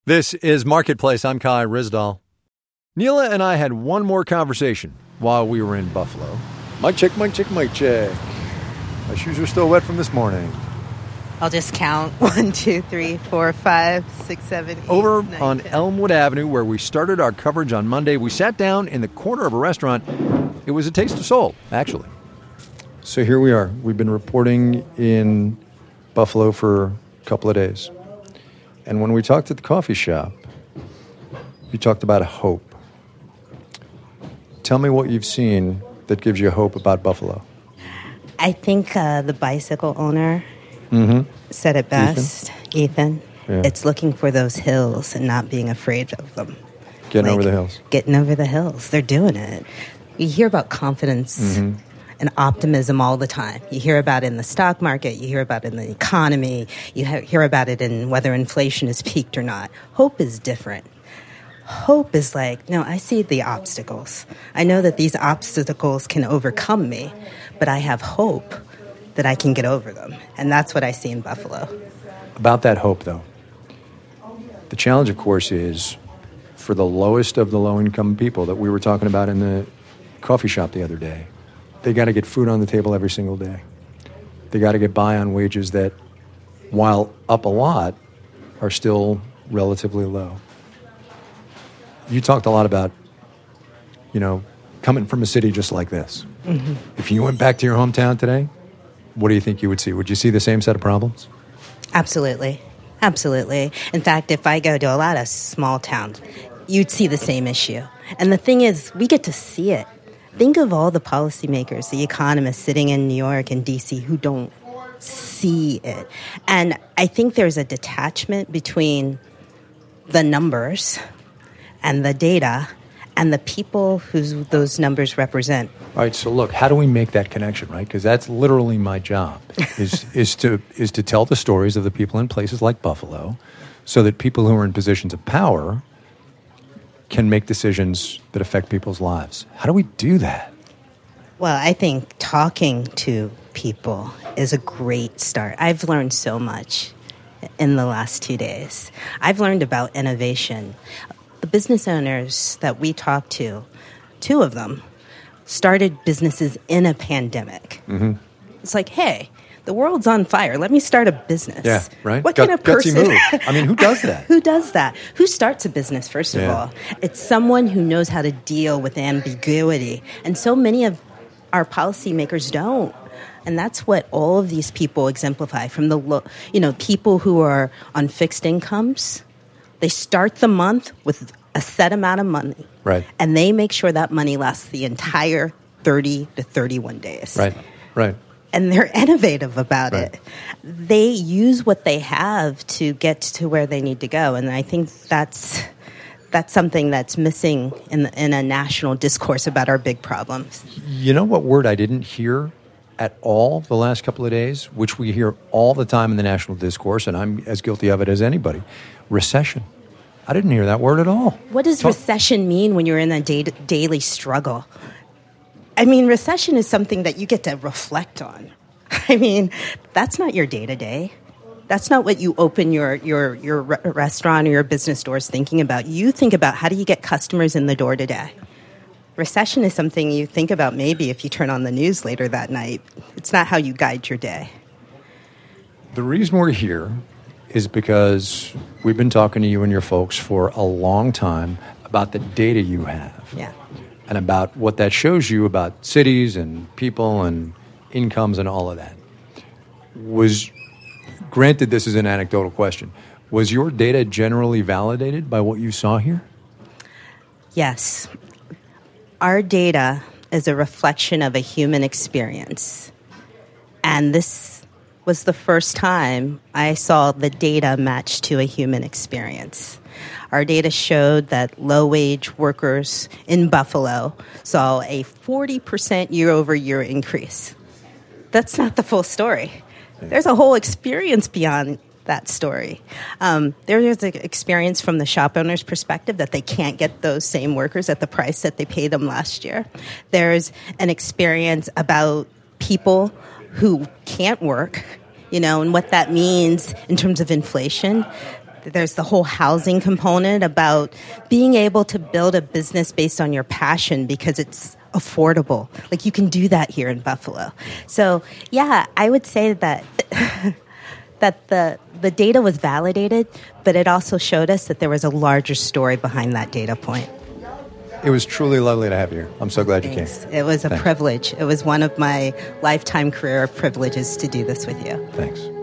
This is Marketplace. I'm Kai Rizdal. Neela and I had one more conversation while we were in Buffalo. Mic check, mic check, mic check. My shoes are still wet from this morning. I'll just count. 1, 2, 3, 4, 5, 6, 7, 8, Over 9, on 10. Elmwood Avenue, where we started our coverage on Monday, we sat down in the corner of a restaurant. It was a Taste of Seoul, actually. So here we are. We've been reporting in Buffalo for a couple of days. And when we talked at the coffee shop, you talked about hope. Tell me what you've seen that gives you hope about Buffalo. I think the bicycle owner said it best. Ethan. Yeah. It's looking for those hills and not being afraid of them. Getting over the hills. Getting over the hills. They're doing it. You hear about confidence and optimism all the time. You hear about it in the stock market. You hear about it in the economy. You hear about it in whether inflation is peaked or not. Hope is different. Hope is like, no, I see the obstacles. I know that these obstacles can overcome me, but I have hope that I can get over them. And that's what I see in Buffalo. About that hope, though, the challenge, of course, is for the lowest of the low-income people that we were talking about in the coffee shop the other day. They got to get food on the table every single day. They got to get by on wages that, while up a lot, are still relatively low. You talked a lot about, coming from a city just like this. Mm-hmm. If you went back to your hometown today, what do you think you would see? Would you see the same set of problems? Absolutely. Absolutely. In fact, if I go to a lot of small towns, you'd see the same issue. And the thing is, we get to see it. Think of all the policymakers, the economists sitting in New York and D.C. who don't see it. And I think there's a detachment between the numbers and the data and the people who those numbers represent. All right, so look, how do we make that connection, right? Because that's literally my job, is to tell the stories of the people in places like Buffalo so that people who are in positions of power can make decisions that affect people's lives. How do we do that? Well, I think talking to people is a great start. I've learned so much in the last 2 days. I've learned about innovation. The business owners that we talked to, 2 of them, started businesses in a pandemic. Mm-hmm. It's like, hey, the world's on fire. Let me start a business. Yeah, right? What kind of person? Gutsy move. I mean, who does that? Who does that? Who starts a business, first of all? It's someone who knows how to deal with ambiguity. And so many of our policymakers don't. And that's what all of these people exemplify. From the people who are on fixed incomes, they start the month with a set amount of money. Right. And they make sure that money lasts the entire 30 to 31 days. Right. And they're innovative about it. They use what they have to get to where they need to go. And I think that's something that's missing in a national discourse about our big problems. You know what word I didn't hear at all the last couple of days, which we hear all the time in the national discourse, and I'm as guilty of it as anybody? Recession. I didn't hear that word at all. What does recession mean when you're in a daily struggle? I mean, recession is something that you get to reflect on. I mean, that's not your day-to-day. That's not what you open your restaurant or your business doors thinking about. You think about, how do you get customers in the door today? Recession is something you think about maybe if you turn on the news later that night. It's not how you guide your day. The reason we're here is because we've been talking to you and your folks for a long time about the data you have. Yeah. And about what that shows you about cities and people and incomes and all of that. Granted, this is an anecdotal question. Was your data generally validated by what you saw here? Yes. Our data is a reflection of a human experience. And this was the first time I saw the data matched to a human experience. Our data showed that low-wage workers in Buffalo saw a 40% year-over-year increase. That's not the full story. There's a whole experience beyond that story. There's an experience from the shop owner's perspective that they can't get those same workers at the price that they paid them last year. There's an experience about people who can't work, and what that means in terms of inflation. There's the whole housing component about being able to build a business based on your passion because it's affordable. Like, you can do that here in Buffalo. So, yeah, I would say that that the data was validated, but it also showed us that there was a larger story behind that data point. It was truly lovely to have you here. I'm so glad you came. It was a privilege. It was one of my lifetime career privileges to do this with you. Thanks.